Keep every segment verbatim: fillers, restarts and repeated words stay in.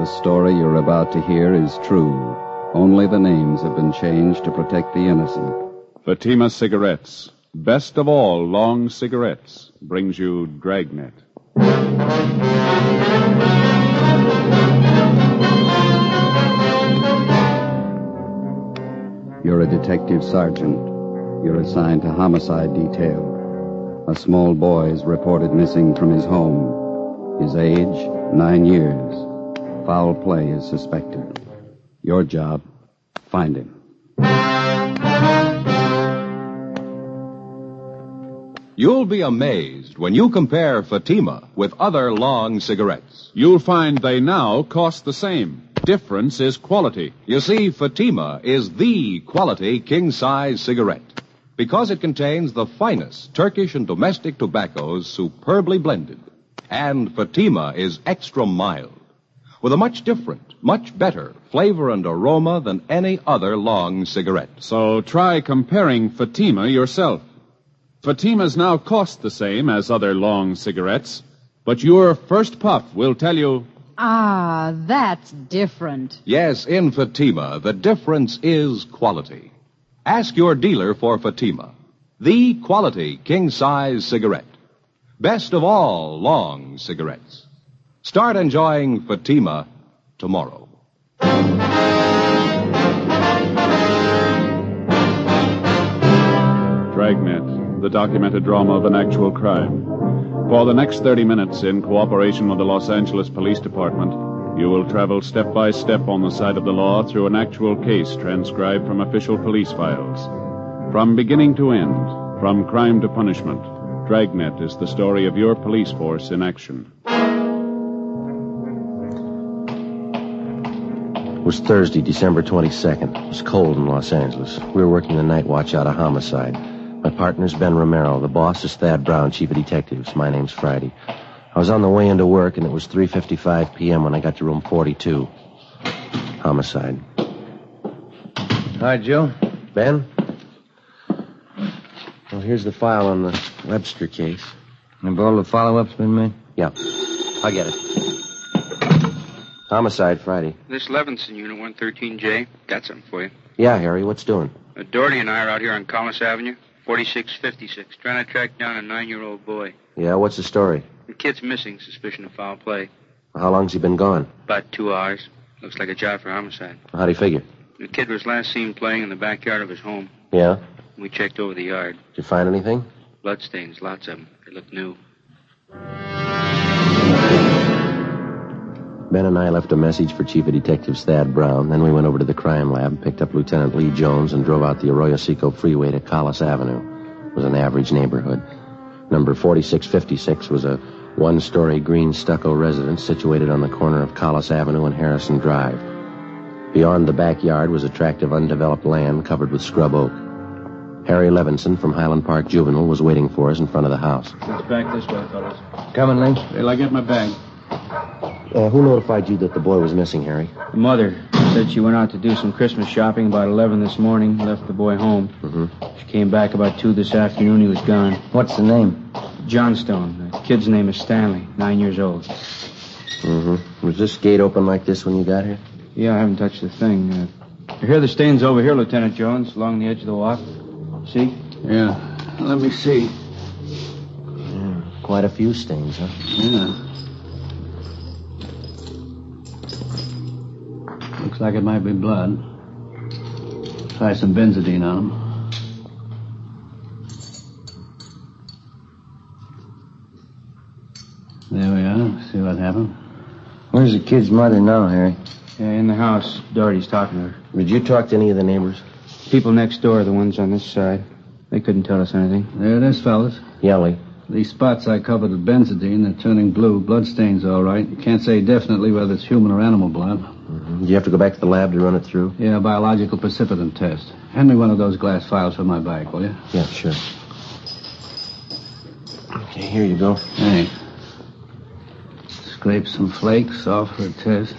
story you're about to hear is true. Only the names have been changed to protect the innocent. Fatima Cigarettes, best of all long cigarettes, brings you Dragnet. You're a detective sergeant. You're assigned to homicide detail. A small boy is reported missing from his home. His age, nine years. Foul play is suspected. Your job, find him. You'll be amazed when you compare Fatima with other long cigarettes. You'll find they now cost the same. Difference is quality. You see, Fatima is the quality king-size cigarette because it contains the finest Turkish and domestic tobaccos superbly blended. And Fatima is extra mild, with a much different, much better flavor and aroma than any other long cigarette. So try comparing Fatima yourself. Fatimas now cost the same as other long cigarettes, but your first puff will tell you... Ah, that's different. Yes, in Fatima, the difference is quality. Ask your dealer for Fatima, the quality king-size cigarette. Best of all long cigarettes. Start enjoying Fatima tomorrow. Dragnet, the documented drama of an actual crime. For the next thirty minutes, in cooperation with the Los Angeles Police Department, you will travel step by step on the side of the law through an actual case transcribed from official police files. From beginning to end, from crime to punishment, Dragnet is the story of your police force in action. It was Thursday, December twenty-second. It was cold in Los Angeles. We were working the night watch out of homicide. My partner's Ben Romero. The boss is Thad Brown, chief of detectives. My name's Friday. I was on the way into work, and it was three fifty-five p.m. when I got to room forty-two. Homicide. Hi, Joe. Ben? Well, here's the file on the Webster case. Have all the follow-ups been made? Yeah. I'll get it. Homicide, Friday. This Levinson unit, one thirteen J. Got something for you. Yeah, Harry, what's doing? Uh, Doherty and I are out here on Collis Avenue, forty-six fifty-six, trying to track down a nine-year-old boy. Yeah, what's the story? The kid's missing, suspicion of foul play. How long's he been gone? About two hours. Looks like a job for homicide. How'd he figure? The kid was last seen playing in the backyard of his home. Yeah? We checked over the yard. Did you find anything? Bloodstains, lots of them. They look new. Ben and I left a message for Chief of Detectives Thad Brown. Then we went over to the crime lab, picked up Lieutenant Lee Jones, and drove out the Arroyo Seco freeway to Collis Avenue. It was an average neighborhood. Number forty-six fifty-six was a one-story green stucco residence situated on the corner of Collis Avenue and Harrison Drive. Beyond the backyard was a tract of undeveloped land covered with scrub oak. Harry Levinson from Highland Park Juvenile was waiting for us in front of the house. Let's back this way, fellas. Coming, Lee? Till I get my bag. Uh, who notified you that the boy was missing, Harry? The mother said she went out to do some Christmas shopping about eleven this morning, left the boy home. Mm-hmm. She came back about two this afternoon. He was gone. What's the name? Johnstone. The kid's name is Stanley, nine years old. Mm-hmm. Was this gate open like this when you got here? Yeah, I haven't touched a thing. Uh, you hear the stains over here, Lieutenant Jones, along the edge of the walk? See? Yeah. Let me see. Yeah, quite a few stains, huh? Yeah. Looks like it might be blood. Try some benzodine on them. There we are. See what happened. Where's the kid's mother now, Harry? Yeah, in the house. Doherty's talking to her. Did you talk to any of the neighbors? People next door, the ones on this side. They couldn't tell us anything. There it is, fellas. Yelly. These spots I covered with benzodine, they're turning blue. Bloodstains, all right. You can't say definitely whether it's human or animal blood. Mm-hmm. Do you have to go back to the lab to run it through? Yeah, biological precipitant test. Hand me one of those glass files for my bag, will you? Yeah, sure. Okay, here you go. Hey. Scrape some flakes off for a test.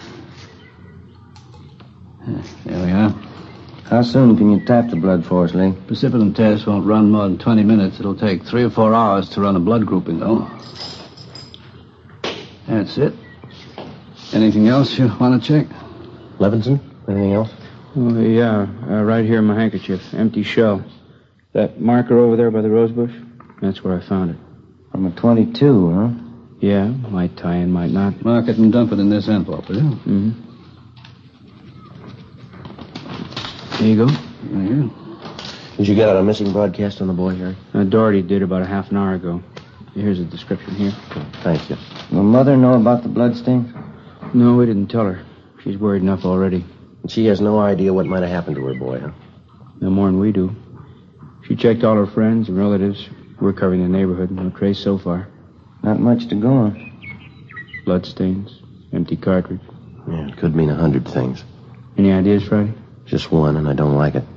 There we are. How soon can you tap the blood for us, Lee? Precipitant test won't run more than twenty minutes. It'll take three or four hours to run a blood grouping, though. That's it. Anything else you want to check? Levinson, anything else? Oh, yeah, uh, right here in my handkerchief. Empty shell. That marker over there by the rose bush? That's where I found it. From a twenty-two, huh? Yeah, might tie in, might not. Mark it and dump it in this envelope, will you? Mm-hmm. There you go. There you Did you get out a missing broadcast on the boy, Harry? Uh, Doherty did about a half an hour ago. Here's a description here. Thank you. Will Mother know about the bloodstains? No, we didn't tell her. She's worried enough already. And she has no idea what might have happened to her boy, huh? No more than we do. She checked all her friends and relatives. We're covering the neighborhood. No trace so far. Not much to go on. Bloodstains. Empty cartridge. Yeah, it could mean a hundred things. Any ideas, Friday? Just one, and I don't like it.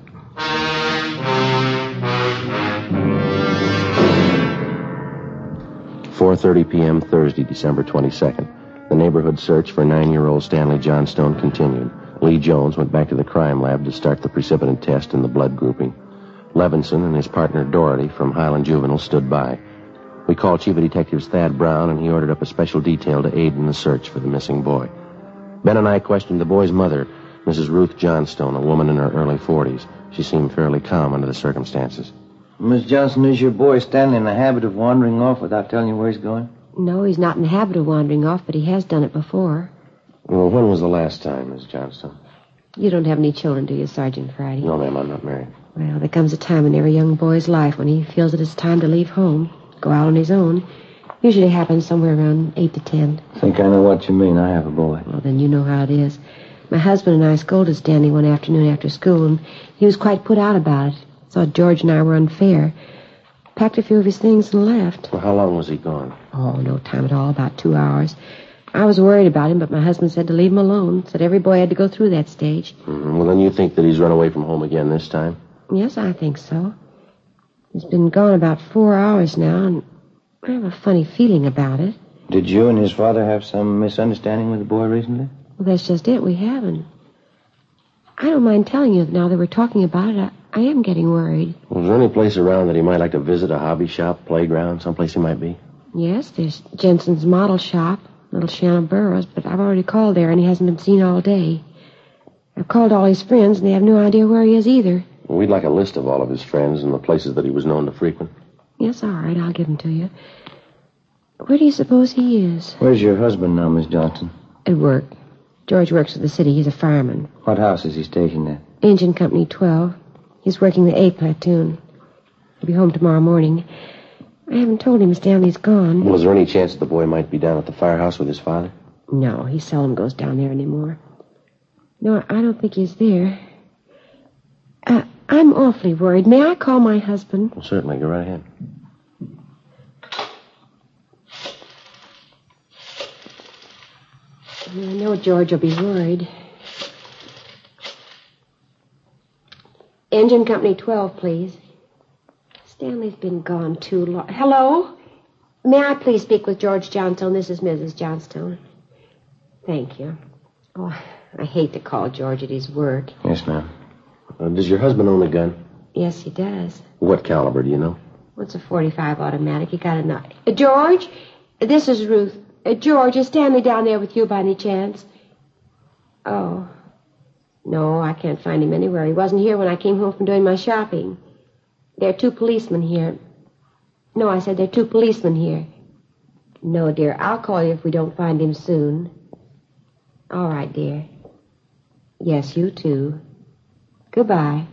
four thirty p.m. Thursday, December twenty-second. The neighborhood search for nine-year-old Stanley Johnstone continued. Lee Jones went back to the crime lab to start the precipitant test in the blood grouping. Levinson and his partner Doherty from Highland Juvenile stood by. We called Chief of Detectives Thad Brown, and he ordered up a special detail to aid in the search for the missing boy. Ben and I questioned the boy's mother, Missus Ruth Johnstone, a woman in her early forties. She seemed fairly calm under the circumstances. Miss Johnson, is your boy Stanley in the habit of wandering off without telling you where he's going? No, he's not in the habit of wandering off, but he has done it before. Well, when was the last time, Miss Johnstone? You don't have any children, do you, Sergeant Friday? No, ma'am, I'm not married. Well, there comes a time in every young boy's life when he feels that it's time to leave home, go out on his own. Usually happens somewhere around eight to ten. I think I know what you mean. I have a boy. Well, then you know how it is. My husband and I scolded Stanley one afternoon after school, and he was quite put out about it. Thought George and I were unfair. Packed a few of his things and left. Well, how long was he gone? Oh, no time at all, about two hours. I was worried about him, but my husband said to leave him alone. Said every boy had to go through that stage. Mm-hmm. Well, then you think that he's run away from home again this time? Yes, I think so. He's been gone about four hours now, and I have a funny feeling about it. Did you and his father have some misunderstanding with the boy recently? Well, that's just it. We haven't. I don't mind telling you that now that we're talking about it, I, I am getting worried. Well, is there any place around that he might like to visit, a hobby shop, playground, someplace he might be? Yes, there's Jensen's model shop, Little Shannon Burroughs, but I've already called there, and he hasn't been seen all day. I've called all his friends, and they have no idea where he is either. Well, we'd like a list of all of his friends and the places that he was known to frequent. Yes, all right, I'll give them to you. Where do you suppose he is? Where's your husband now, Miss Johnson? At work. George works for the city. He's a fireman. What house is he stationed at? Engine Company twelve. He's working the A platoon. He'll be home tomorrow morning. I haven't told him Stanley's gone. Was there any chance that the boy might be down at the firehouse with his father? No, he seldom goes down there anymore. No, I don't think he's there. Uh, I'm awfully worried. May I call my husband? Well, certainly. Go right ahead. I know George will be worried. Engine Company twelve, please. Stanley's been gone too long. Hello? May I please speak with George Johnstone? This is Missus Johnstone. Thank you. Oh, I hate to call George at his work. Yes, ma'am. Uh, does your husband own a gun? Yes, he does. What caliber, do you know? What's a forty-five automatic? He got a knife. Uh, George? This is Ruth. Uh, George, is Stanley down there with you by any chance? Oh. No, I can't find him anywhere. He wasn't here when I came home from doing my shopping. There are two policemen here. No, I said there are two policemen here. No, dear, I'll call you if we don't find him soon. All right, dear. Yes, you too. Goodbye.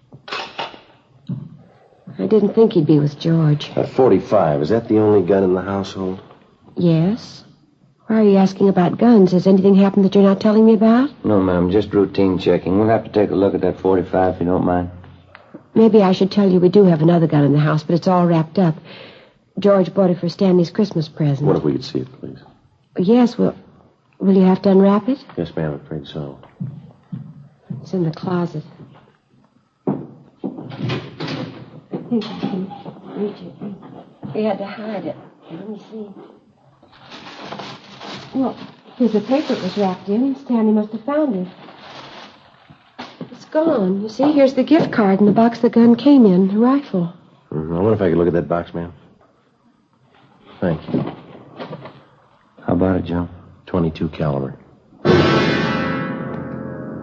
I didn't think he'd be with George. A forty-five, is that the only gun in the household? Yes. Why are you asking about guns? Has anything happened that you're not telling me about? No, ma'am, just routine checking. We'll have to take a look at that forty-five if you don't mind. Maybe I should tell you we do have another gun in the house, but it's all wrapped up. George bought it for Stanley's Christmas present. What if we could see it, please? Yes, well, will you have to unwrap it? Yes, ma'am, I'm afraid so. It's in the closet. I think I can reach it. We had to hide it. Let me see. Well, here's the paper it was wrapped in. Stanley must have found it. It's gone. You see, here's the gift card and the box the gun came in, the rifle. Mm-hmm. I wonder if I could look at that box, ma'am. Thank you. How about it, Joe? twenty-two caliber.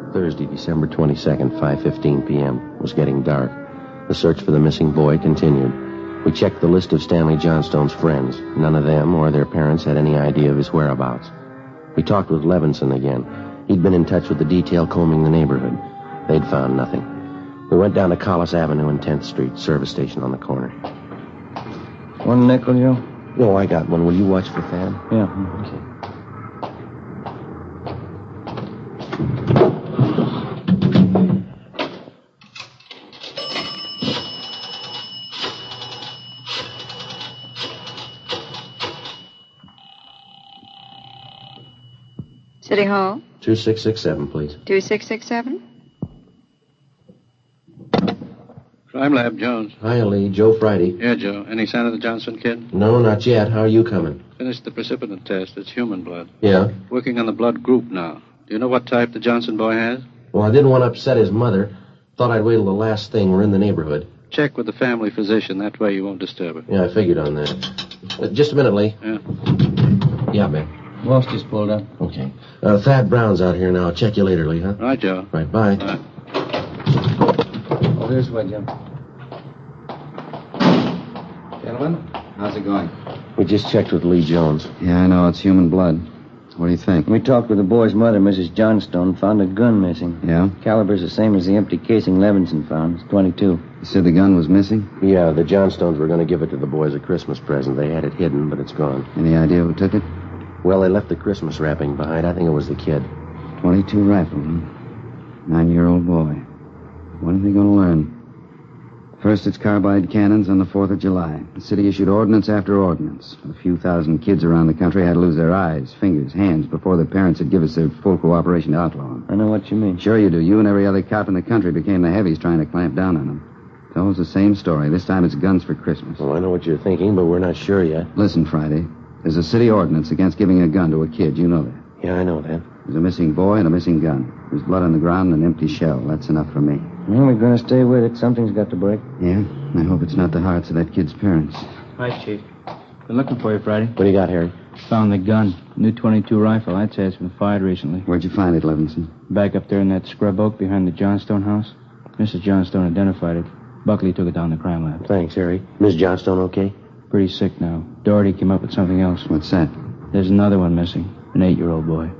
Thursday, December twenty-second, five fifteen p.m. It was getting dark. The search for the missing boy continued. We checked the list of Stanley Johnstone's friends. None of them or their parents had any idea of his whereabouts. We talked with Levinson again. He'd been in touch with the detail combing the neighborhood. They'd found nothing. We went down to Collis Avenue and tenth Street, service station on the corner. One nickel, Joe? No, I got one. Will you watch for Thad? Yeah. Okay. City Hall? two six six seven, please. two six six seven? Crime Lab, Jones. Hi, Lee. Joe Friday. Yeah, Joe. Any sign of the Johnson kid? No, not yet. How are you coming? Finished the precipitant test. It's human blood. Yeah? Working on the blood group now. Do you know what type the Johnson boy has? Well, I didn't want to upset his mother. Thought I'd wait till the last thing. We're in the neighborhood. Check with the family physician. That way you won't disturb her. Yeah, I figured on that. Uh, just a minute, Lee. Yeah. Yeah, man. Walsh just pulled up. Okay. Uh, Thad Brown's out here now. I'll check you later, Lee, huh? Right, Joe. Right, bye. Bye. Oh, this way, Jim. Gentlemen, how's it going? We just checked with Lee Jones. Yeah, I know. It's human blood. What do you think? We talked with the boy's mother, Missus Johnstone, found a gun missing. Yeah? Caliber's the same as the empty casing Levinson found. It's twenty-two. You said the gun was missing? Yeah, the Johnstones were going to give it to the boys as a Christmas present. They had it hidden, but it's gone. Any idea who took it? Well, they left the Christmas wrapping behind. I think it was the kid. twenty-two rifle, huh? Nine-year-old boy. What are they going to learn? First, it's carbide cannons on the fourth of July. The city issued ordinance after ordinance. A few thousand kids around the country had to lose their eyes, fingers, hands before their parents would give us their full cooperation to outlaw them. I know what you mean. Sure you do. You and every other cop in the country became the heavies trying to clamp down on them. It's always the same story. This time it's guns for Christmas. Well, I know what you're thinking, but we're not sure yet. Listen, Friday. There's a city ordinance against giving a gun to a kid. You know that. Yeah, I know that. There's a missing boy and a missing gun. There's blood on the ground and an empty shell. That's enough for me. Well, we're going to stay with it. Something's got to break. Yeah? I hope it's not the hearts of that kid's parents. Hi, Chief. Been looking for you, Friday. What do you got, Harry? Found the gun. New twenty-two rifle. I'd say it's been fired recently. Where'd you find it, Levinson? Back up there in that scrub oak behind the Johnstone house. Missus Johnstone identified it. Buckley took it down to the crime lab. Thanks, Harry. Miss Johnstone okay? Pretty sick now. Doherty came up with something else. What's that? There's another one missing. An eight-year-old boy.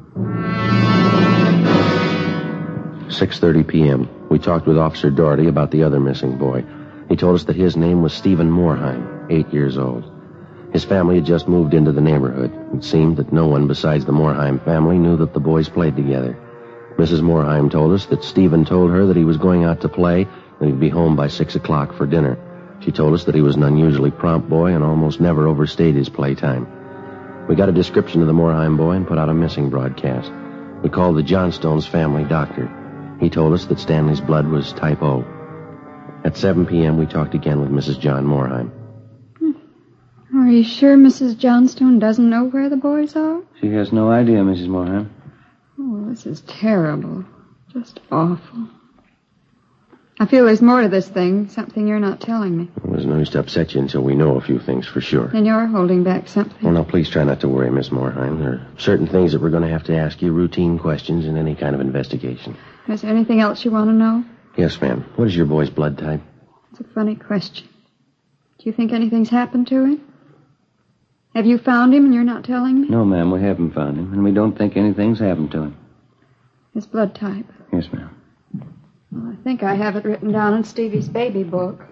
six thirty p.m. We talked with Officer Doherty about the other missing boy. He told us that his name was Stephen Moorheim, eight years old. His family had just moved into the neighborhood. It seemed that no one besides the Moorheim family knew that the boys played together. Missus Moorheim told us that Stephen told her that he was going out to play and he'd be home by six o'clock for dinner. She told us that he was an unusually prompt boy and almost never overstayed his playtime. We got a description of the Moorheim boy and put out a missing broadcast. We called the Johnstones' family doctor. He told us that Stanley's blood was type O. At seven p.m., we talked again with Missus John Moorheim. Are you sure Missus Johnstone doesn't know where the boys are? She has no idea, Missus Moorheim. Oh, this is terrible. Just awful. I feel there's more to this thing, something you're not telling me. It was no use to upset you until we know a few things for sure. Then you're holding back something. Well, now, please try not to worry, Miss Moorheim. There are certain things that we're going to have to ask you, routine questions in any kind of investigation. Is there anything else you want to know? Yes, ma'am. What is your boy's blood type? It's a funny question. Do you think anything's happened to him? Have you found him and you're not telling me? No, ma'am, we haven't found him, and we don't think anything's happened to him. His blood type? Yes, ma'am. Well, I think I have it written down in Stevie's baby book.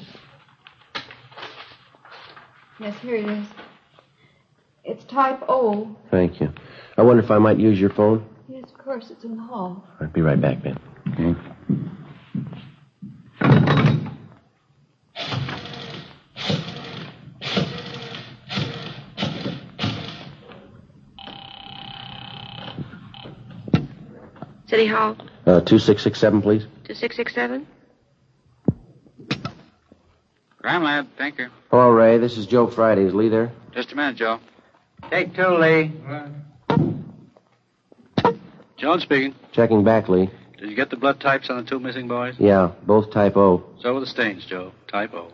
Yes, here it is. It's type O. Thank you. I wonder if I might use your phone? Yes, of course, it's in the hall. I'll be right back, Ben. Okay. City Hall? Uh, two six six seven, please. two six six seven? Crime Lab, thank you. Hello, Ray. This is Joe Friday. Is Lee there? Just a minute, Joe. Take two, Lee. Jones speaking. Checking back, Lee. Did you get the blood types on the two missing boys? Yeah, both type O. So were the stains, Joe. Type O.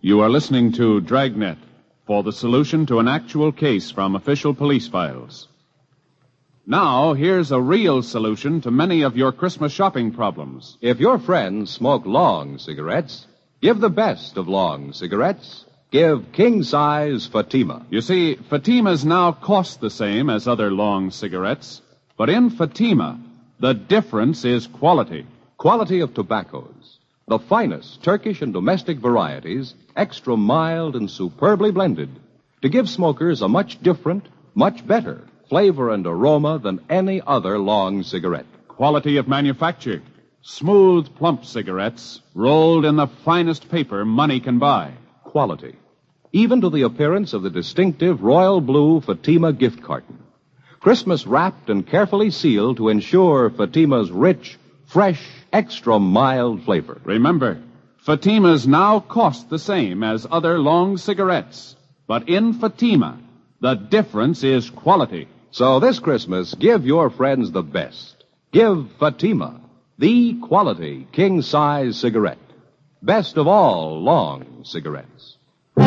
You are listening to Dragnet for the solution to an actual case from official police files. Now, here's a real solution to many of your Christmas shopping problems. If your friends smoke long cigarettes, give the best of long cigarettes. Give king-size Fatima. You see, Fatimas now cost the same as other long cigarettes, but in Fatima, the difference is quality. Quality of tobaccos. The finest Turkish and domestic varieties, extra mild and superbly blended, to give smokers a much different, much better flavor and aroma than any other long cigarette. Quality of manufacture. Smooth, plump cigarettes rolled in the finest paper money can buy. Quality. Even to the appearance of the distinctive royal blue Fatima gift carton. Christmas wrapped and carefully sealed to ensure Fatima's rich, fresh, extra mild flavor. Remember, Fatimas now cost the same as other long cigarettes. But in Fatima, the difference is quality. So this Christmas, give your friends the best. Give Fatima, the quality king-size cigarette. Best of all long cigarettes.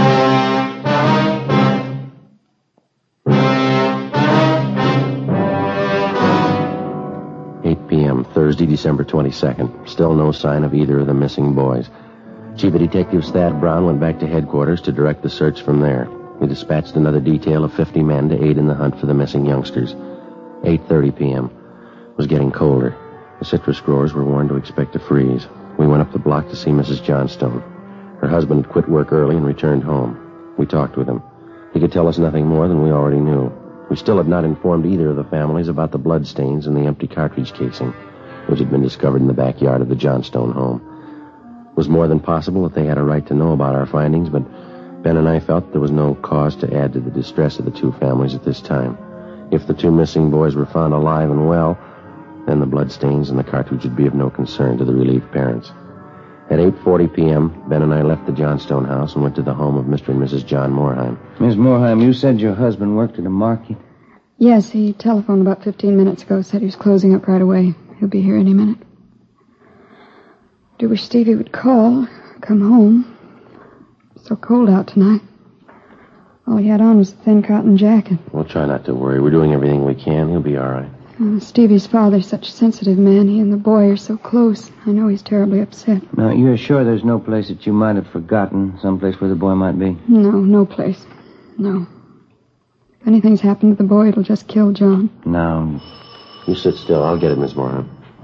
eight p.m., Thursday, December twenty-second. Still no sign of either of the missing boys. Chief of Detectives Thad Brown went back to headquarters to direct the search from there. We dispatched another detail of fifty men to aid in the hunt for the missing youngsters. eight thirty p.m. It was getting colder. The citrus growers were warned to expect a freeze. We went up the block to see Missus Johnstone. Her husband had quit work early and returned home. We talked with him. He could tell us nothing more than we already knew. We still had not informed either of the families about the bloodstains in the empty cartridge casing, which had been discovered in the backyard of the Johnstone home. It was more than possible that they had a right to know about our findings, but Ben and I felt there was no cause to add to the distress of the two families at this time. If the two missing boys were found alive and well, then the bloodstains in the cartridge would be of no concern to the relieved parents. At eight forty p.m., Ben and I left the Johnstone house and went to the home of Mister and Missus John Moorheim. Miss Moorheim, you said your husband worked at a market? Yes, he telephoned about fifteen minutes ago, said he was closing up right away. He'll be here any minute. Do wish Stevie would call, come home. It's so cold out tonight. All he had on was a thin cotton jacket. We'll try not to worry. We're doing everything we can. He'll be all right. Uh, Stevie's father's such a sensitive man. He and the boy are so close. I know he's terribly upset. Now, you're sure there's no place that you might have forgotten, someplace where the boy might be? No, no place. No. If anything's happened to the boy, it'll just kill John. Now, you sit still. I'll get it, Miss Moorheim.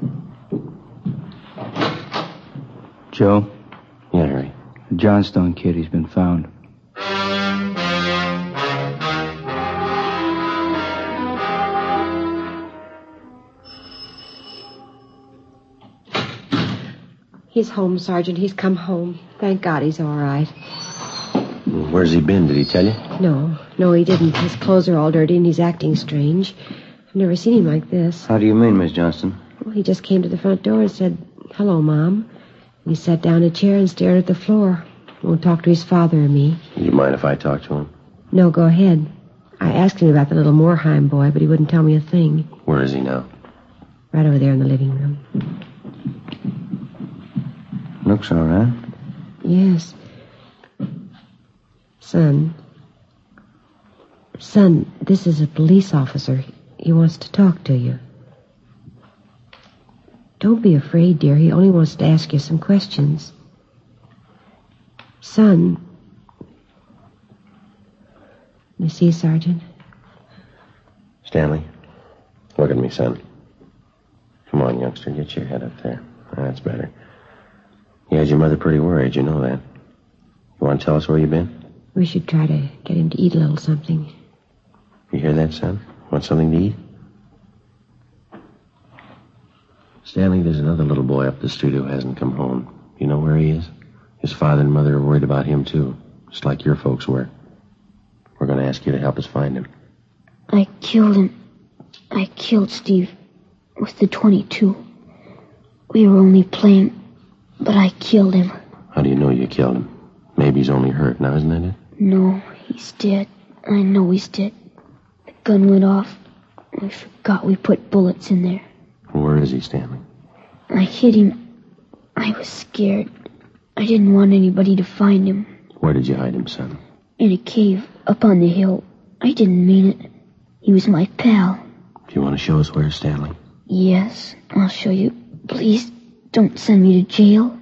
Joe? Yeah, Harry. The Johnstone kid, he's been found. He's home, Sergeant. He's come home. Thank God he's all right. Where's he been? Did he tell you? No, no, he didn't. His clothes are all dirty and he's acting strange. I've never seen him like this. How do you mean, Miss Johnston? Well, he just came to the front door and said, "Hello, Mom." He sat down in a chair and stared at the floor. Won't talk to his father or me. Do you mind if I talk to him? No, go ahead. I asked him about the little Moorheim boy, but he wouldn't tell me a thing. Where is he now? Right over there in the living room. Looks all right. Yes. Son. Son, this is a police officer. He wants to talk to you. Don't be afraid, dear. He only wants to ask you some questions. Son. You see, Sergeant? Stanley, look at me, son. Come on, youngster. Get your head up there. That's better. You had your mother pretty worried. You know that. You want to tell us where you've been? We should try to get him to eat a little something. You hear that, son? Want something to eat? Stanley, there's another little boy up the street who hasn't come home. You know where he is? His father and mother are worried about him, too. Just like your folks were. We're going to ask you to help us find him. I killed him. I killed Steve with the twenty-two. We were only playing, but I killed him. How do you know you killed him? Maybe he's only hurt now, isn't that it? No, he's dead. I know he's dead. The gun went off. I forgot we put bullets in there. Where is he, Stanley? I hit him. I was scared. I didn't want anybody to find him. Where did you hide him, son? In a cave up on the hill. I didn't mean it. He was my pal. Do you want to show us where, Stanley? Yes, I'll show you. Please, don't send me to jail.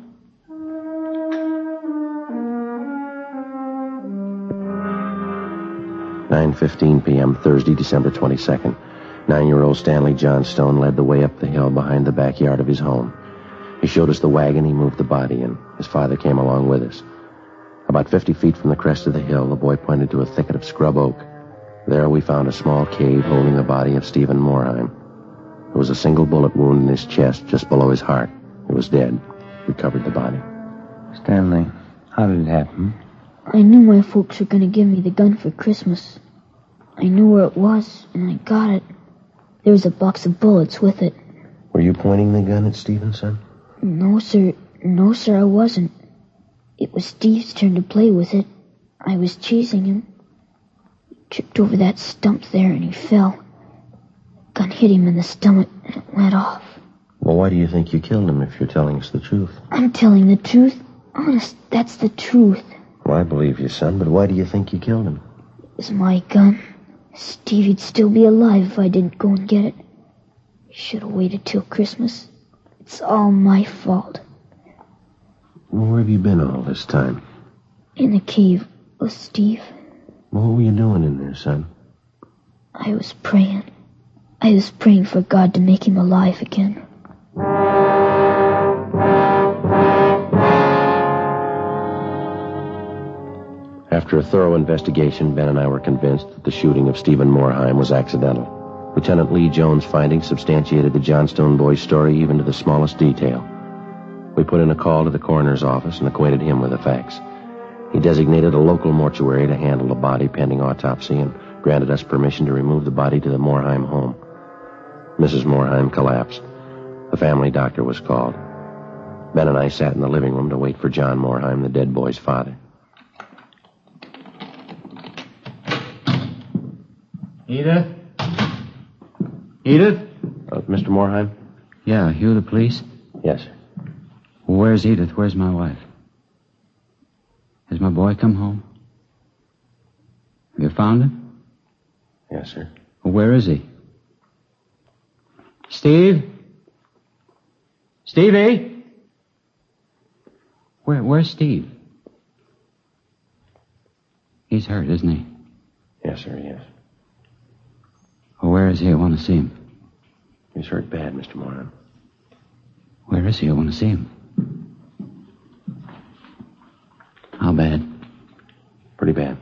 nine fifteen p.m., Thursday, December twenty-second. Nine-year-old Stanley Johnstone led the way up the hill behind the backyard of his home. He showed us the wagon he moved the body in. His father came along with us. About fifty feet from the crest of the hill, the boy pointed to a thicket of scrub oak. There we found a small cave holding the body of Stephen Morheim. There was a single bullet wound in his chest just below his heart. He was dead. We covered the body. Stanley, how did it happen? I knew my folks were going to give me the gun for Christmas. I knew where it was, and I got it. There was a box of bullets with it. Were you pointing the gun at Stevenson? No, sir. No, sir, I wasn't. It was Steve's turn to play with it. I was chasing him. He tripped over that stump there, and he fell. Gun hit him in the stomach, and it went off. Well, why do you think you killed him if you're telling us the truth? I'm telling the truth. Honest, that's the truth. Well, I believe you, son, but why do you think you killed him? It was my gun. Stevie'd still be alive if I didn't go and get it. He should have waited till Christmas. It's all my fault. Well, where have you been all this time? In the cave with Steve. Well, what were you doing in there, son? I was praying. I was praying for God to make him alive again. After a thorough investigation, Ben and I were convinced that the shooting of Stephen Morheim was accidental. Lieutenant Lee Jones' findings substantiated the Johnstone boy's story even to the smallest detail. We put in a call to the coroner's office and acquainted him with the facts. He designated a local mortuary to handle the body pending autopsy and granted us permission to remove the body to the Morheim home. Missus Morheim collapsed. The family doctor was called. Ben and I sat in the living room to wait for John Morheim, the dead boy's father. Edith? Edith? Uh, Mister Morheim? Yeah, you the police? Yes, sir. Well, where's Edith? Where's my wife? Has my boy come home? Have you found him? Yes, sir. Well, where is he? Steve? Stevie? Where, where's Steve? He's hurt, isn't he? Yes, sir, yes. Well, where is he? I want to see him. He's hurt bad, Mister Morheim. Where is he? I want to see him. How bad? Pretty bad.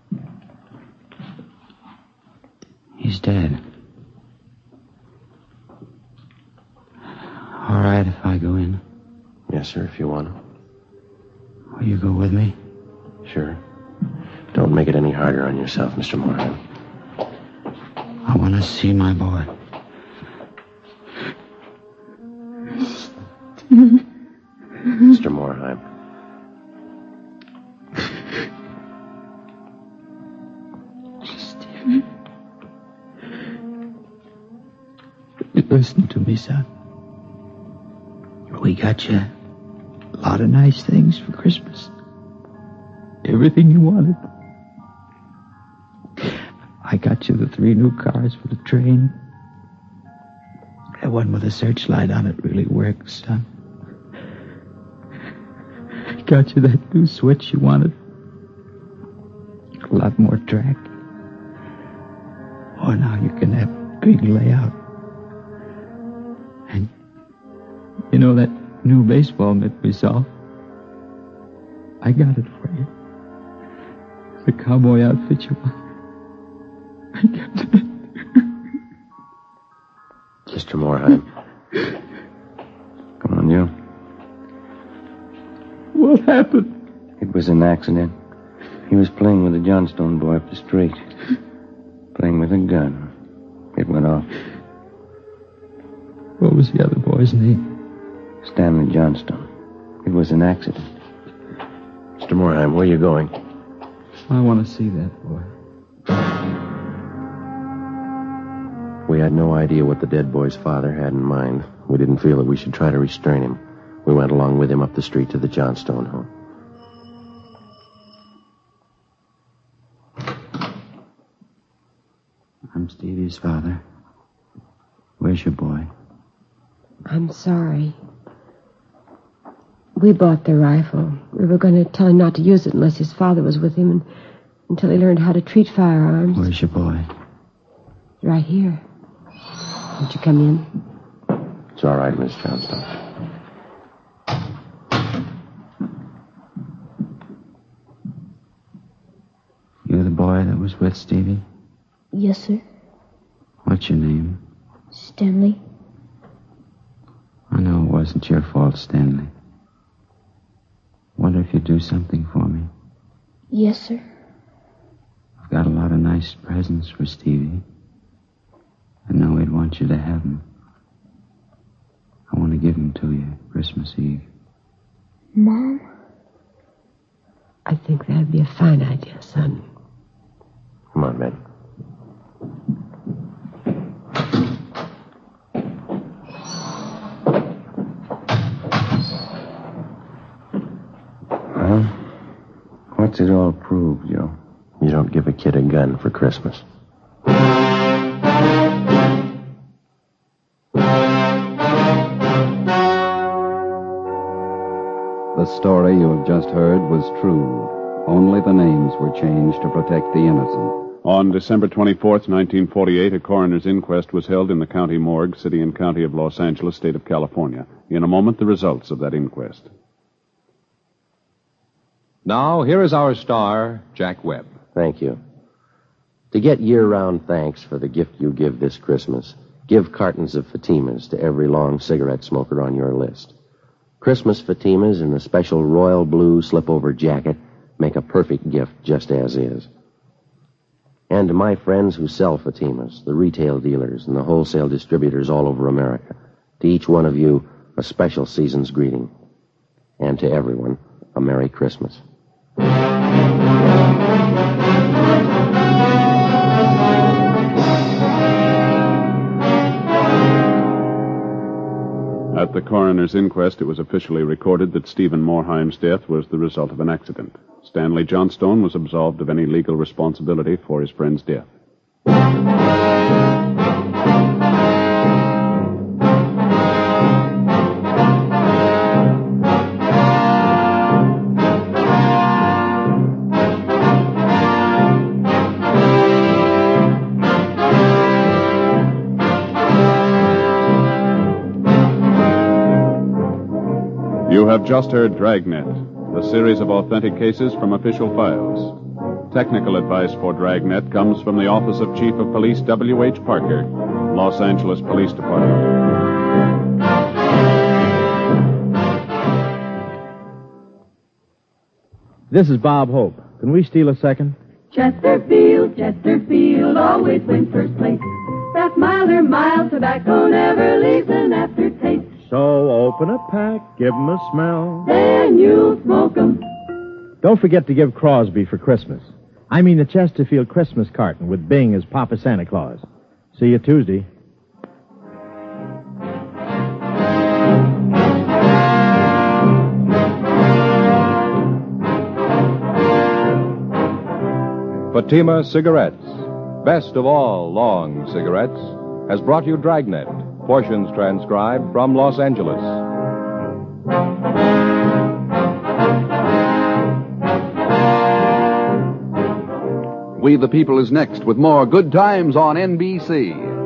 He's dead. All right if I go in. Yes, sir, if you want to. Will you go with me? Sure. Don't make it any harder on yourself, Mister Morheim. I want to see my boy. Mister Morheim. Stephen. Listen to me, son. We got you a lot of nice things for Christmas. Everything you wanted. I got you the three new cars for the train. That one with a searchlight on it really works, son. I got you that new switch you wanted. A lot more track. Oh, now you can have a big layout. And you know that new baseball mitt we saw? I got it for you. The cowboy outfit you want. I got it. Mister Morheim. Come on, you. What happened? It was an accident. He was playing with a Johnstone boy up the street. Playing with a gun. It went off. What was the other boy's name? Stanley Johnstone. It was an accident. Mister Morheim, where are you going? I want to see that boy. We had no idea what the dead boy's father had in mind. We didn't feel that we should try to restrain him. We went along with him up the street to the Johnstone home. I'm Stevie's father. Where's your boy? I'm sorry. We bought the rifle. We were going to tell him not to use it unless his father was with him and, until he learned how to treat firearms. Where's your boy? Right here. Won't you come in? It's all right, Miss Johnstone. You're the boy that was with Stevie? Yes, sir. What's your name? Stanley. I know it wasn't your fault, Stanley. Wonder if you'd do something for me. Yes, sir. I've got a lot of nice presents for Stevie. I know he'd want you to have them. I want to give them to you Christmas Eve. Mom? I think that'd be a fine idea, son. Come on, Ben. Well, what's it all prove, Joe? You don't give a kid a gun for Christmas. The story you have just heard was true. Only the names were changed to protect the innocent. On December twenty-fourth, nineteen forty-eight, a coroner's inquest was held in the county morgue, city and county of Los Angeles, state of California. In a moment, the results of that inquest. Now, here is our star, Jack Webb. Thank you. To get year-round thanks for the gift you give this Christmas, give cartons of Fatimas to every long cigarette smoker on your list. Christmas Fatimas in the special royal blue slip-over jacket make a perfect gift just as is. And to my friends who sell Fatimas, the retail dealers and the wholesale distributors all over America, to each one of you, a special season's greeting. And to everyone, a Merry Christmas. At the coroner's inquest, it was officially recorded that Stephen Morheim's death was the result of an accident. Stanley Johnstone was absolved of any legal responsibility for his friend's death. You have just heard Dragnet, a series of authentic cases from official files. Technical advice for Dragnet comes from the Office of Chief of Police W H Parker, Los Angeles Police Department. This is Bob Hope. Can we steal a second? Chesterfield, Chesterfield always wins first place. That milder, mild tobacco never leaves an aftertaste. So open a pack, give 'em a smell. Then you'll smoke 'em. Don't forget to give Crosby for Christmas. I mean the Chesterfield Christmas carton with Bing as Papa Santa Claus. See you Tuesday. Fatima Cigarettes, best of all long cigarettes, has brought you Dragnet, portions transcribed from Los Angeles. We the People is next with more Good Times on N B C.